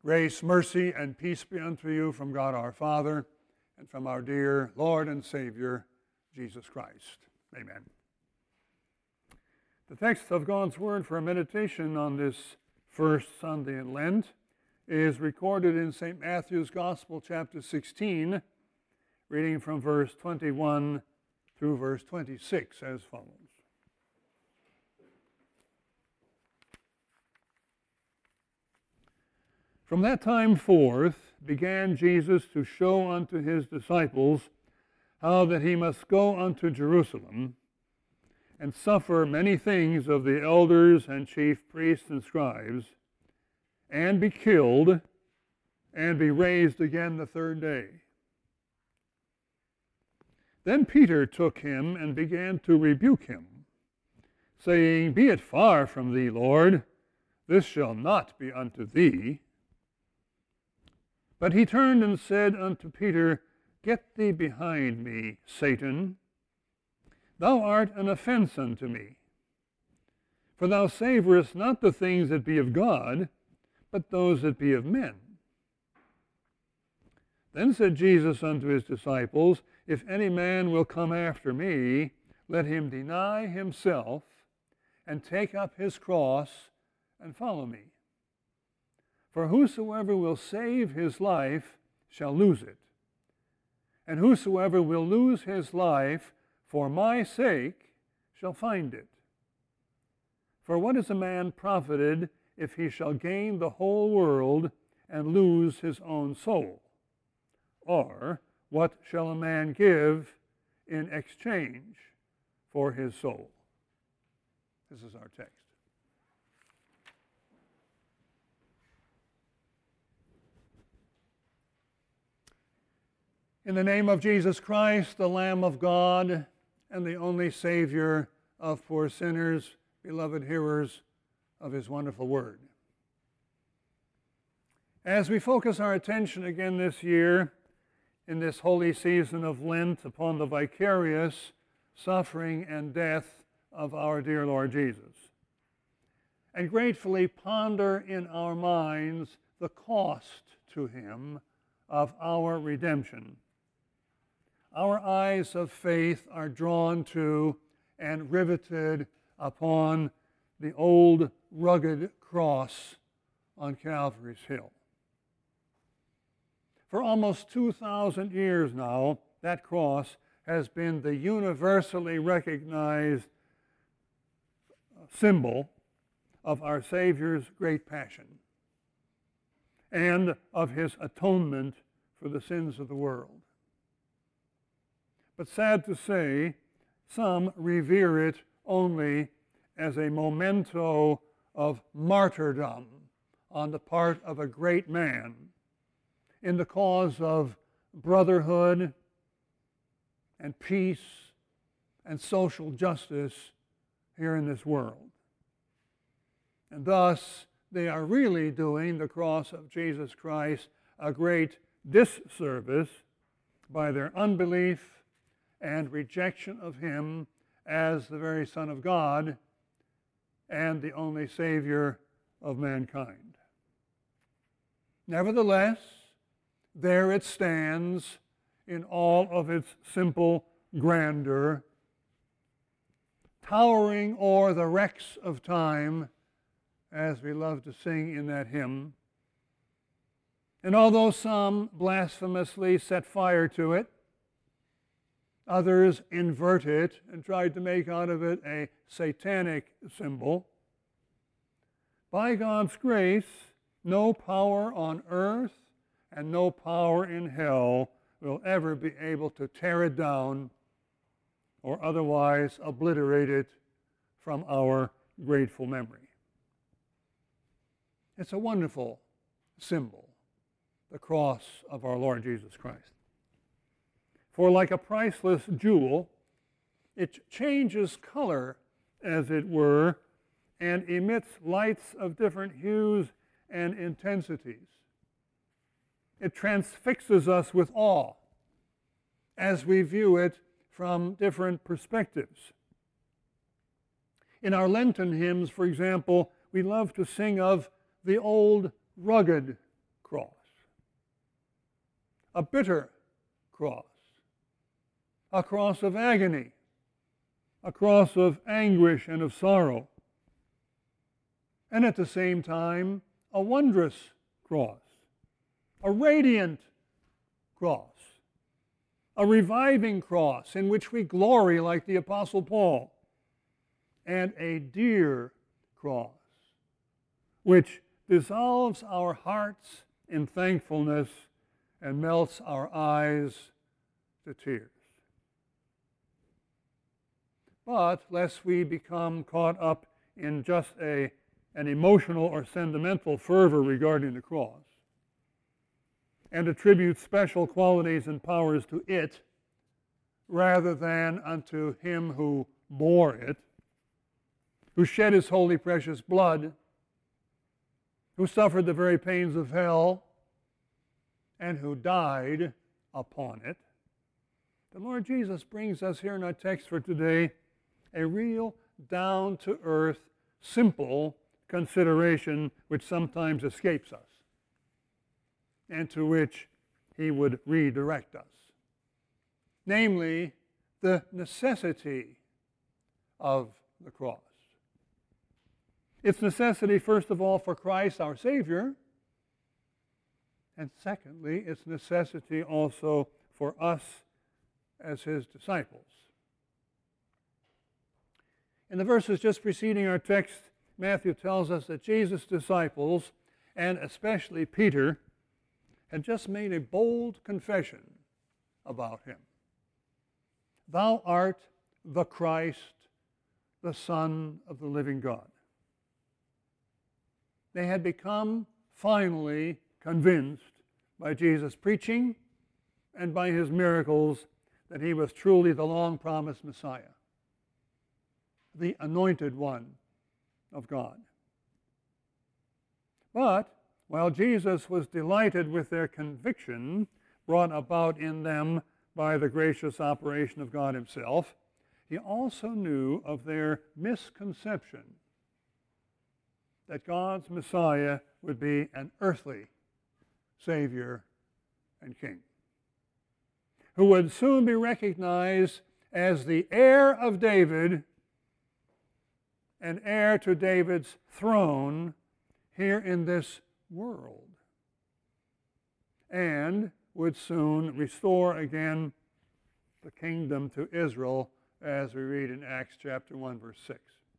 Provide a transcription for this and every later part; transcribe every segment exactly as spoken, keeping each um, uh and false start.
Grace, mercy, and peace be unto you from God our Father and from our dear Lord and Savior, Jesus Christ. Amen. The text of God's Word for meditation on this first Sunday in Lent is recorded in Saint Matthew's Gospel, chapter sixteen, reading from verse twenty-one through verse twenty-six as follows. From that time forth began Jesus to show unto his disciples how that he must go unto Jerusalem and suffer many things of the elders and chief priests and scribes, and be killed, and be raised again the third day. Then Peter took him and began to rebuke him, saying, Be it far from thee, Lord, this shall not be unto thee. But he turned and said unto Peter, Get thee behind me, Satan. Thou art an offense unto me. For thou savorest not the things that be of God, but those that be of men. Then said Jesus unto his disciples, If any man will come after me, let him deny himself, and take up his cross, and follow me. For whosoever will save his life shall lose it. And whosoever will lose his life for my sake shall find it. For what is a man profited if he shall gain the whole world and lose his own soul? Or what shall a man give in exchange for his soul? This is our text. In the name of Jesus Christ, the Lamb of God, and the only Savior of poor sinners, beloved hearers of his wonderful word. As we focus our attention again this year, in this holy season of Lent, upon the vicarious suffering and death of our dear Lord Jesus, and gratefully ponder in our minds the cost to him of our redemption, our eyes of faith are drawn to and riveted upon the old rugged cross on Calvary's Hill. For almost two thousand years now, that cross has been the universally recognized symbol of our Savior's great passion and of his atonement for the sins of the world. But sad to say, some revere it only as a memento of martyrdom on the part of a great man in the cause of brotherhood and peace and social justice here in this world. And thus, they are really doing the cross of Jesus Christ a great disservice by their unbelief and rejection of him as the very Son of God and the only Savior of mankind. Nevertheless, there it stands in all of its simple grandeur, towering o'er the wrecks of time, as we love to sing in that hymn. And although some blasphemously set fire to it, others invert it and tried to make out of it a satanic symbol, by God's grace, no power on earth and no power in hell will ever be able to tear it down or otherwise obliterate it from our grateful memory. It's a wonderful symbol, the cross of our Lord Jesus Christ. For like a priceless jewel, it changes color, as it were, and emits lights of different hues and intensities. It transfixes us with awe as we view it from different perspectives. In our Lenten hymns, for example, we love to sing of the old rugged a bitter cross, a cross of agony, a cross of anguish and of sorrow, and at the same time, a wondrous cross, a radiant cross, a reviving cross in which we glory like the Apostle Paul, and a dear cross, which dissolves our hearts in thankfulness and melts our eyes to tears. But lest we become caught up in just a, an emotional or sentimental fervor regarding the cross, and attribute special qualities and powers to it rather than unto him who bore it, who shed his holy precious blood, who suffered the very pains of hell, and who died upon it. The Lord Jesus brings us here in our text for today a real down-to-earth, simple consideration which sometimes escapes us, and to which he would redirect us. Namely, the necessity of the cross. Its necessity, first of all, for Christ our Savior, and secondly, its necessity also for us as his disciples. In the verses just preceding our text, Matthew tells us that Jesus' disciples, and especially Peter, had just made a bold confession about him. Thou art the Christ, the Son of the living God. They had become finally convinced by Jesus' preaching and by his miracles that he was truly the long-promised Messiah, the anointed one of God. But while Jesus was delighted with their conviction brought about in them by the gracious operation of God himself, he also knew of their misconception that God's Messiah would be an earthly Savior and King, who would soon be recognized as the heir of David and heir to David's throne here in this world, and would soon restore again the kingdom to Israel, as we read in Acts chapter one, verse six.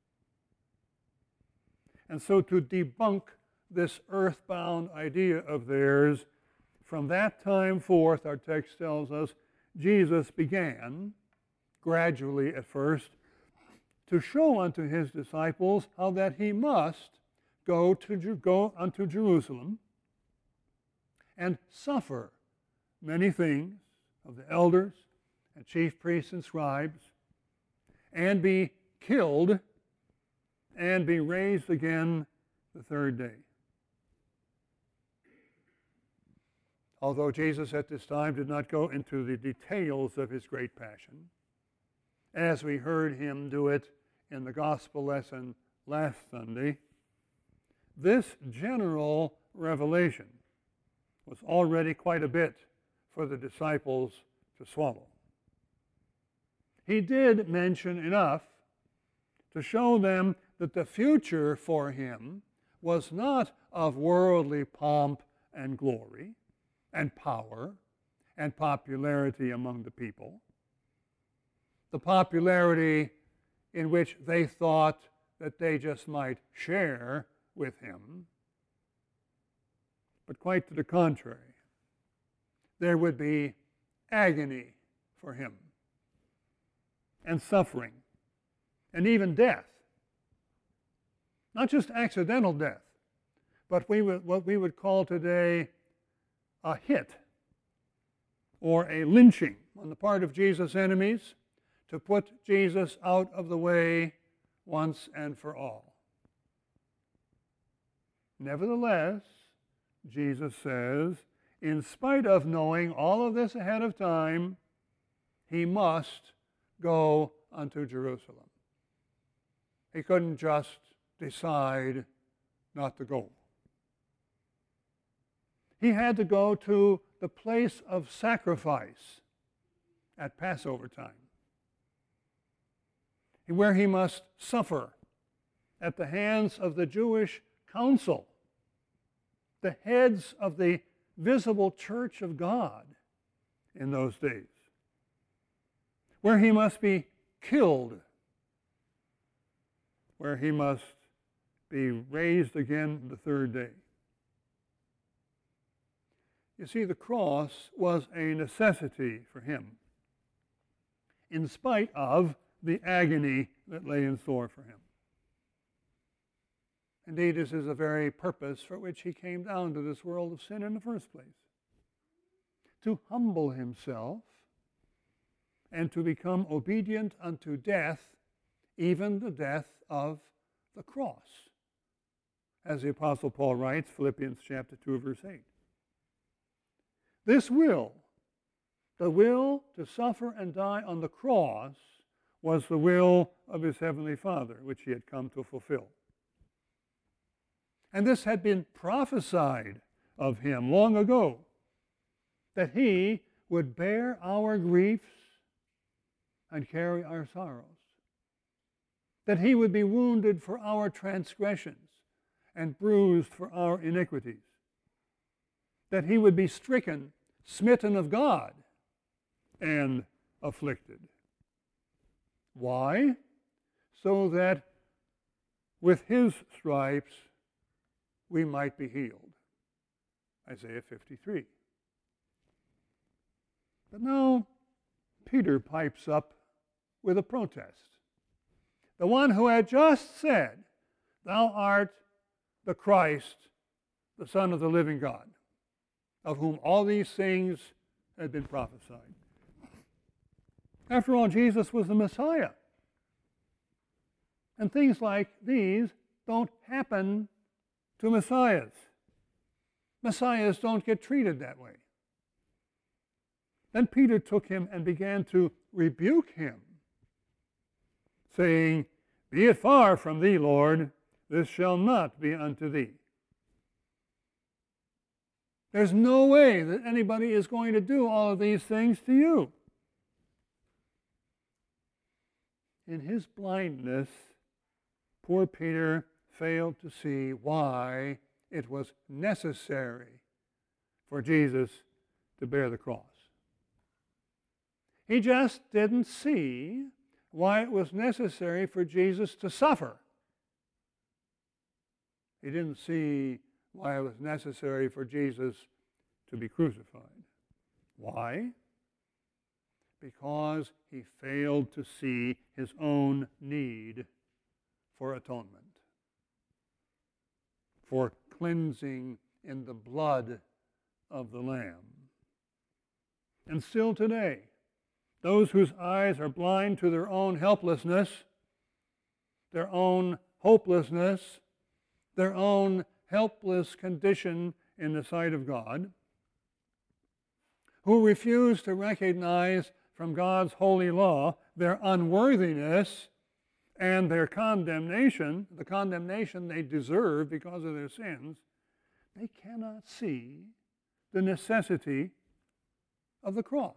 And so to debunk this earthbound idea of theirs, from that time forth, our text tells us, Jesus began, gradually at first, to show unto his disciples how that he must go to go unto Jerusalem and suffer many things of the elders and chief priests and scribes, and be killed and be raised again the third day. Although Jesus at this time did not go into the details of his great passion, as we heard him do it in the gospel lesson last Sunday, this general revelation was already quite a bit for the disciples to swallow. He did mention enough to show them that the future for him was not of worldly pomp and glory and power and popularity among the people, the popularity in which they thought that they just might share with him, but quite to the contrary. There would be agony for him, and suffering, and even death. Not just accidental death, but we would, what we would call today a hit or a lynching on the part of Jesus' enemies to put Jesus out of the way once and for all. Nevertheless, Jesus says, in spite of knowing all of this ahead of time, he must go unto Jerusalem. He couldn't just decide not to go. He had to go to the place of sacrifice at Passover time, where he must suffer at the hands of the Jewish council, the heads of the visible church of God in those days, where he must be killed, where he must be raised again the third day. You see, the cross was a necessity for him, in spite of the agony that lay in store for him. Indeed, this is the very purpose for which he came down to this world of sin in the first place, to humble himself and to become obedient unto death, even the death of the cross, as the Apostle Paul writes, Philippians chapter two, verse eight. This will, the will to suffer and die on the cross, was the will of his heavenly Father, which he had come to fulfill. And this had been prophesied of him long ago, that he would bear our griefs and carry our sorrows, that he would be wounded for our transgressions and bruised for our iniquities, that he would be stricken, smitten of God, and afflicted. Why? So that with his stripes we might be healed. Isaiah fifty-three. But now Peter pipes up with a protest. The one who had just said, "Thou art the Christ, the Son of the living God, of whom all these things had been prophesied." After all, Jesus was the Messiah. And things like these don't happen to Messiahs. Messiahs don't get treated that way. Then Peter took him and began to rebuke him, saying, "Be it far from thee, Lord, this shall not be unto thee." There's no way that anybody is going to do all of these things to you. In his blindness, poor Peter failed to see why it was necessary for Jesus to bear the cross. He just didn't see why it was necessary for Jesus to suffer. He didn't see why it was necessary for Jesus to be crucified. Why? Because he failed to see his own need for atonement, for cleansing in the blood of the Lamb. And still today, those whose eyes are blind to their own helplessness, their own hopelessness, their own helpless condition in the sight of God, who refuse to recognize from God's holy law their unworthiness and their condemnation, the condemnation they deserve because of their sins, they cannot see the necessity of the cross.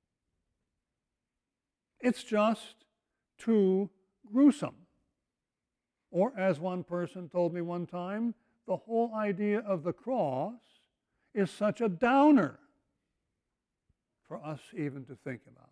It's just too gruesome. Or, as one person told me one time, the whole idea of the cross is such a downer for us even to think about.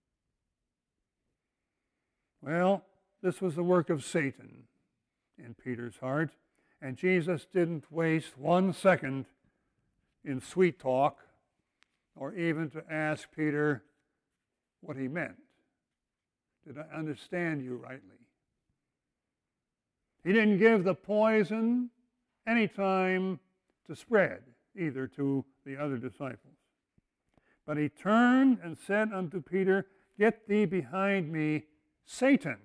Well, this was the work of Satan in Peter's heart, and Jesus didn't waste one second in sweet talk or even to ask Peter what he meant. Did I understand you rightly? He didn't give the poison any time to spread, either to the other disciples. But he turned and said unto Peter, "Get thee behind me, Satan.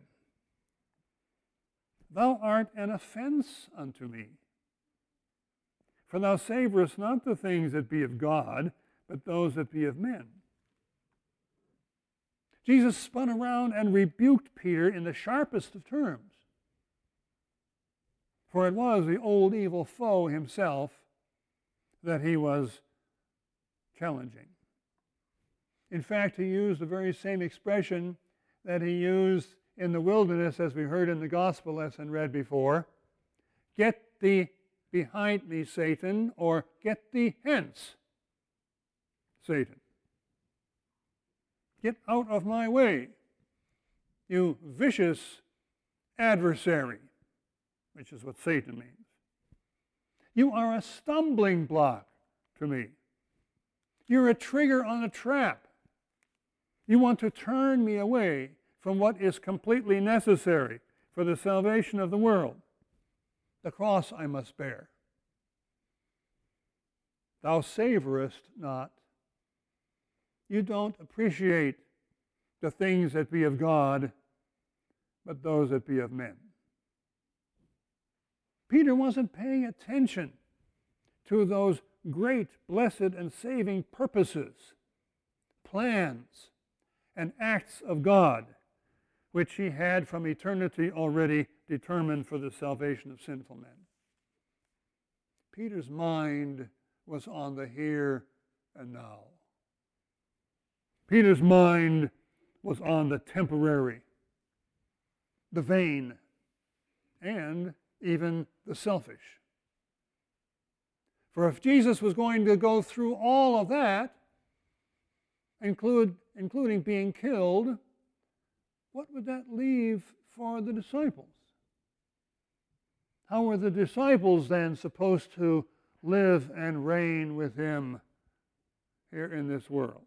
Thou art an offense unto me. For thou savorest not the things that be of God, but those that be of men." Jesus spun around and rebuked Peter in the sharpest of terms. For it was the old evil foe himself that he was challenging. In fact, he used the very same expression that he used in the wilderness, as we heard in the gospel lesson read before. Get thee behind me, Satan, or get thee hence, Satan. Get out of my way, you vicious adversary, which is what Satan means. You are a stumbling block to me. You're a trigger on a trap. You want to turn me away from what is completely necessary for the salvation of the world, the cross I must bear. Thou savorest not. You don't appreciate the things that be of God, but those that be of men. Peter wasn't paying attention to those great, blessed, and saving purposes, plans, and acts of God, which he had from eternity already determined for the salvation of sinful men. Peter's mind was on the here and now. Peter's mind was on the temporary, the vain, and even the selfish. For if Jesus was going to go through all of that, include, including being killed, what would that leave for the disciples? How were the disciples then supposed to live and reign with him here in this world?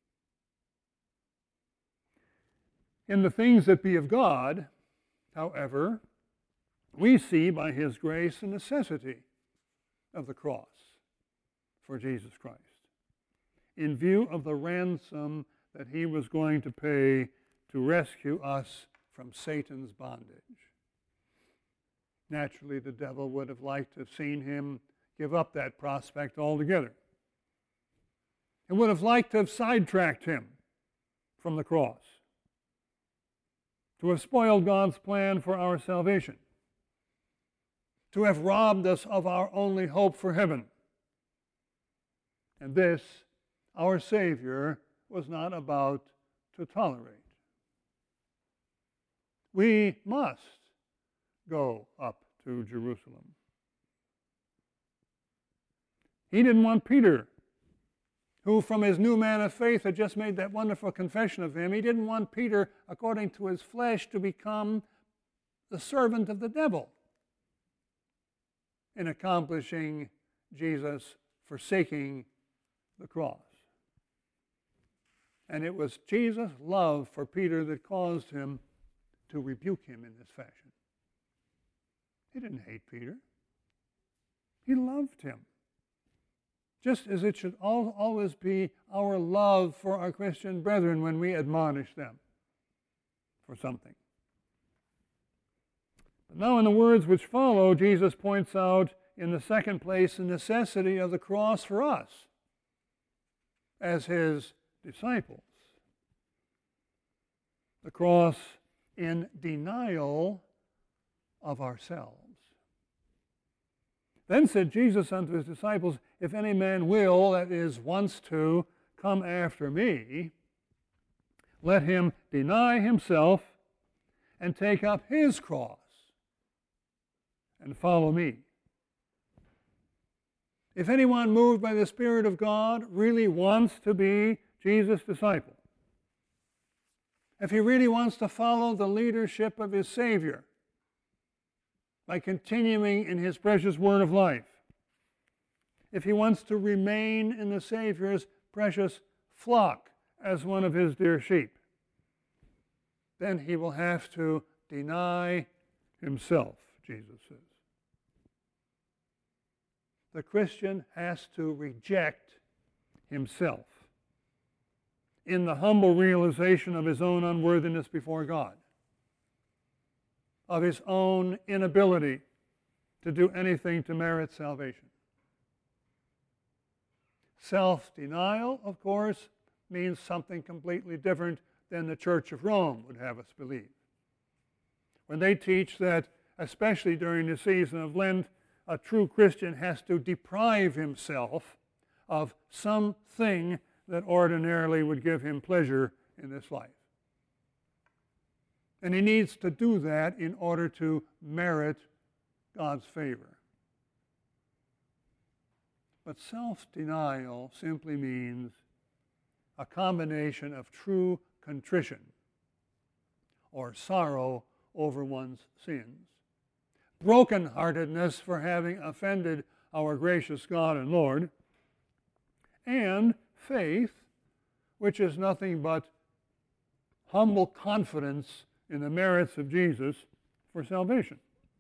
In the things that be of God, however, we see by his grace the necessity of the cross for Jesus Christ, in view of the ransom that he was going to pay to rescue us from Satan's bondage. Naturally, the devil would have liked to have seen him give up that prospect altogether, and would have liked to have sidetracked him from the cross, to have spoiled God's plan for our salvation, to have robbed us of our only hope for heaven. And this, our Savior was not about to tolerate. We must go up to Jerusalem. He didn't want Peter, who from his new man of faith had just made that wonderful confession of him, he didn't want Peter, according to his flesh, to become the servant of the devil in accomplishing Jesus forsaking the cross. And it was Jesus' love for Peter that caused him to rebuke him in this fashion. He didn't hate Peter. He loved him. Just as it should al- always be our love for our Christian brethren when we admonish them for something. But now in the words which follow, Jesus points out in the second place the necessity of the cross for us as his disciples. The cross in denial of ourselves. Then said Jesus unto his disciples, if any man will, that is, wants to, come after me, let him deny himself and take up his cross and follow me. If anyone moved by the Spirit of God really wants to be Jesus' disciple, if he really wants to follow the leadership of his Savior by continuing in his precious word of life, if he wants to remain in the Savior's precious flock as one of his dear sheep, then he will have to deny himself, Jesus says. The Christian has to reject himself in the humble realization of his own unworthiness before God, of his own inability to do anything to merit salvation. Self-denial, of course, means something completely different than the Church of Rome would have us believe. When they teach that, especially during the season of Lent, a true Christian has to deprive himself of something that ordinarily would give him pleasure in this life. And he needs to do that in order to merit God's favor. But self-denial simply means a combination of true contrition or sorrow over one's sins, brokenheartedness for having offended our gracious God and Lord, and faith, which is nothing but humble confidence in the merits of Jesus for salvation.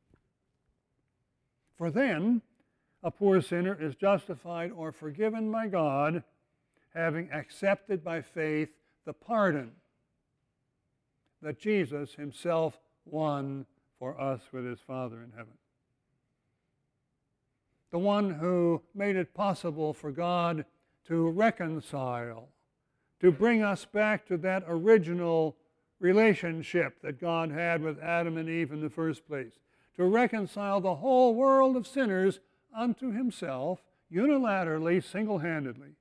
For then, a poor sinner is justified or forgiven by God, having accepted by faith the pardon that Jesus himself won for us with his Father in heaven. The one who made it possible for God to reconcile, to bring us back to that original relationship that God had with Adam and Eve in the first place, to reconcile the whole world of sinners unto himself, unilaterally, single-handedly,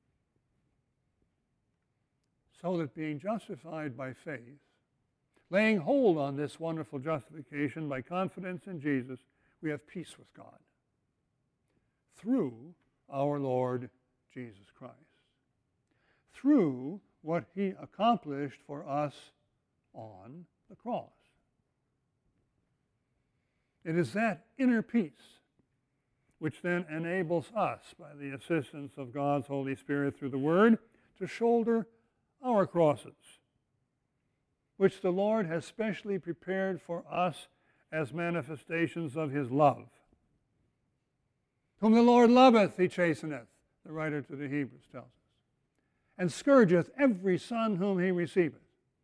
so that being justified by faith, laying hold on this wonderful justification by confidence in Jesus, we have peace with God through our Lord Jesus Christ, through what he accomplished for us on the cross. It is that inner peace which then enables us, by the assistance of God's Holy Spirit through the Word, to shoulder our crosses, which the Lord has specially prepared for us as manifestations of his love. Whom the Lord loveth, he chasteneth, the writer to the Hebrews tells us, and scourgeth every son whom he receiveth.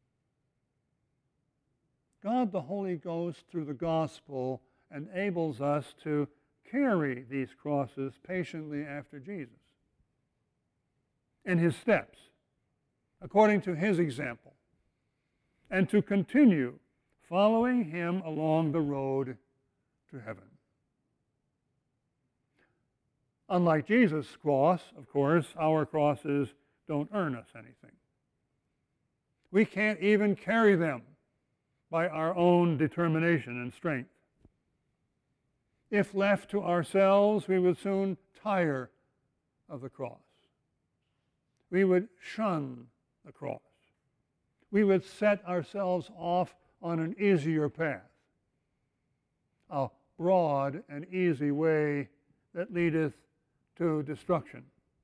God the Holy Ghost, through the gospel, enables us to carry these crosses patiently after Jesus in his steps, according to his example, and to continue following him along the road to heaven. Unlike Jesus' cross, of course, our crosses don't earn us anything. We can't even carry them by our own determination and strength. If left to ourselves, we would soon tire of the cross. We would shun the cross. We would set ourselves off on an easier path, a broad and easy way that leadeth to destruction.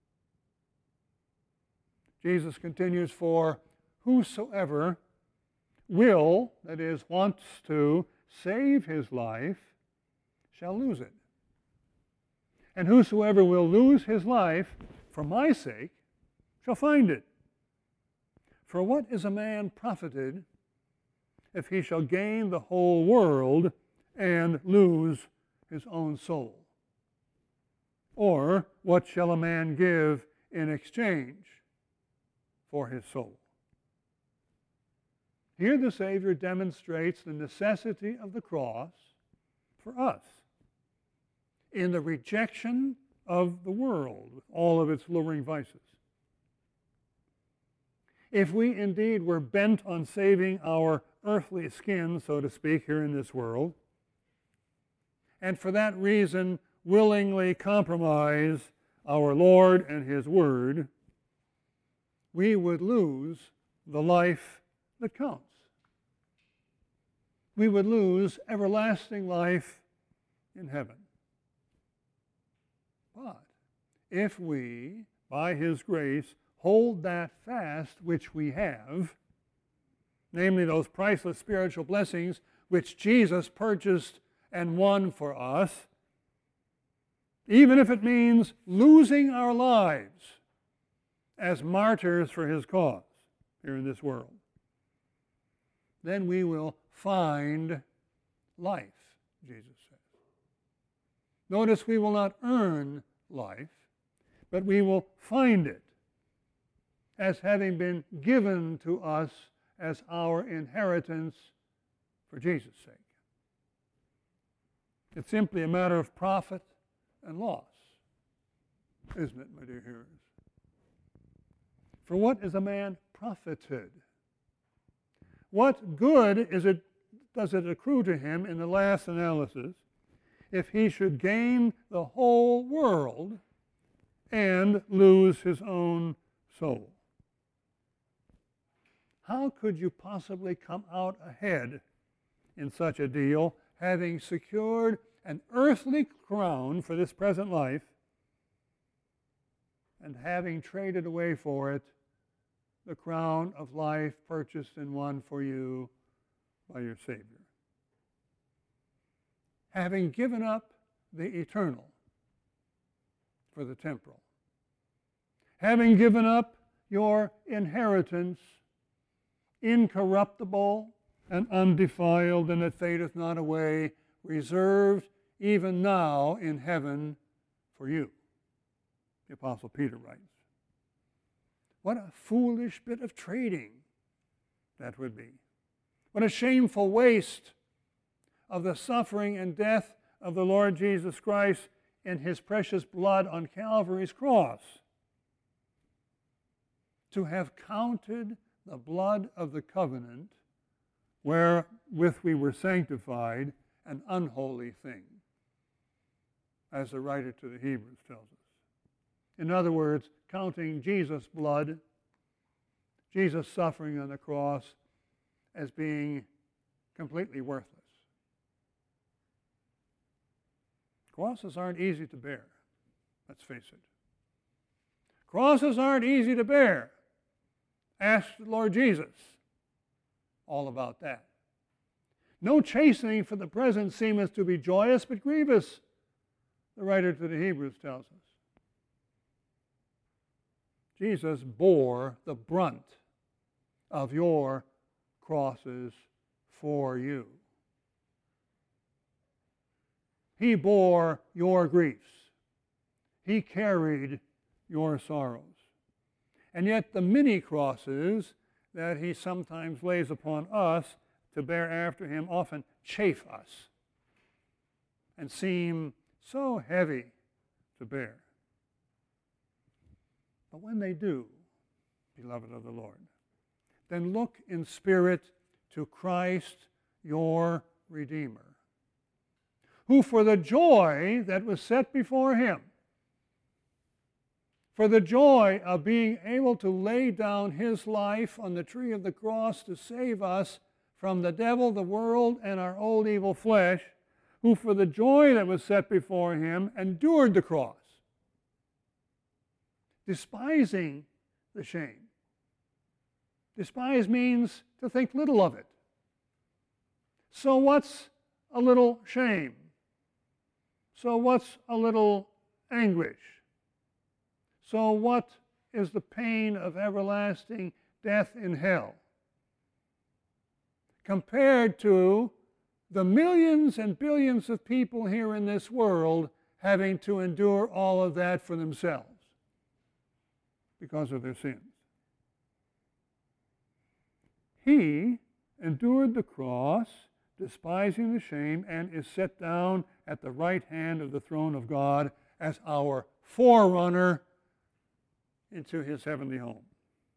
Jesus continues, for whosoever will, that is, wants to save his life, shall lose it. And whosoever will lose his life for my sake shall find it. For what is a man profited if he shall gain the whole world and lose his own soul? Or what shall a man give in exchange for his soul? Here the Savior demonstrates the necessity of the cross for us in the rejection of the world with all of its luring vices. If we indeed were bent on saving our earthly skin, so to speak, here in this world, and for that reason willingly compromise our Lord and his Word, we would lose the life that counts. We would lose everlasting life in heaven. But if we, by his grace, hold that fast which we have, namely those priceless spiritual blessings which Jesus purchased and won for us, even if it means losing our lives as martyrs for his cause here in this world, then we will find life, Jesus says. Notice we will not earn life, but we will find it as having been given to us as our inheritance for Jesus' sake. It's simply a matter of profit and loss. isn't it, my dear hearers? For what is a man profited? What good is it, does it accrue to him in the last analysis if he should gain the whole world and lose his own soul? How could you possibly come out ahead in such a deal, having secured an earthly crown for this present life and having traded away for it the crown of life purchased and won for you by your Savior? Having given up the eternal for the temporal, having given up your inheritance, incorruptible and undefiled, and that fadeth not away, reserved even now in heaven for you, the Apostle Peter writes. What a foolish bit of trading that would be. What a shameful waste of the suffering and death of the Lord Jesus Christ in his precious blood on Calvary's cross, to have counted the blood of the covenant wherewith we were sanctified an unholy thing, as the writer to the Hebrews tells us. In other words, counting Jesus' blood, Jesus' suffering on the cross, as being completely worthless. Crosses aren't easy to bear, let's face it. Crosses aren't easy to bear. Ask the Lord Jesus all about that. No chastening for the present seemeth to be joyous, but grievous, the writer to the Hebrews tells us. Jesus bore the brunt of your crosses for you. He bore your griefs. He carried your sorrows. And yet the many crosses that he sometimes lays upon us to bear after him often chafe us and seem so heavy to bear. But when they do, beloved of the Lord, then look in spirit to Christ your Redeemer, who for the joy that was set before him, for the joy of being able to lay down his life on the tree of the cross to save us from the devil, the world, and our old evil flesh, who for the joy that was set before him endured the cross, despising the shame. Despise means to think little of it. So what's a little shame? So what's a little anguish? So what is the pain of everlasting death in hell compared to the millions and billions of people here in this world having to endure all of that for themselves because of their sins? He endured the cross, despising the shame, and is set down at the right hand of the throne of God as our forerunner into his heavenly home.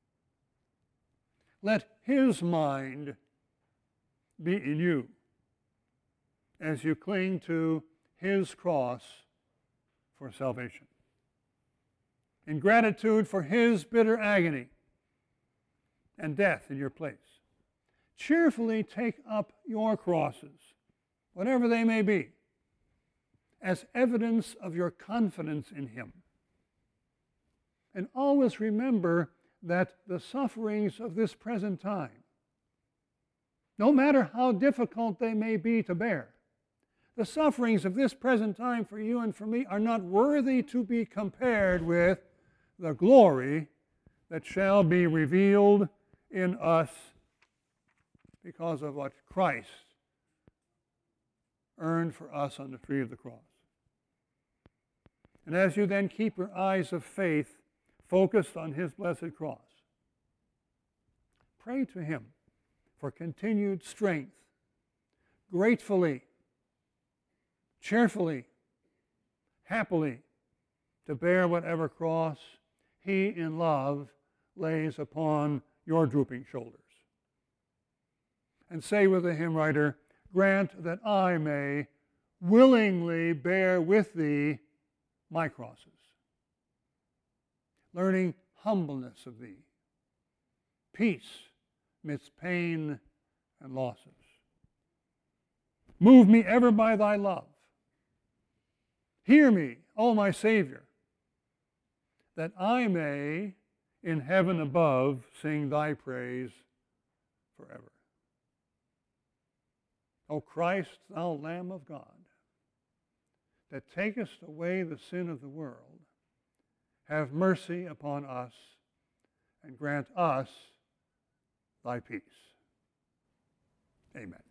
Let his mind be in you as you cling to his cross for salvation. In gratitude for his bitter agony and death in your place, cheerfully take up your crosses, whatever they may be, as evidence of your confidence in him. And always remember that the sufferings of this present time, no matter how difficult they may be to bear, the sufferings of this present time for you and for me are not worthy to be compared with the glory that shall be revealed in us because of what Christ earned for us on the tree of the cross. And as you then keep your eyes of faith focused on his blessed cross, pray to him for continued strength, gratefully, cheerfully, happily, to bear whatever cross he in love lays upon your drooping shoulders. And say with the hymn writer, grant that I may willingly bear with thee my crosses, learning humbleness of thee, peace midst pain and losses. Move me ever by thy love. Hear me, O my Savior, that I may in heaven above sing thy praise forever. O Christ, thou Lamb of God, that takest away the sin of the world, have mercy upon us and grant us thy peace. Amen.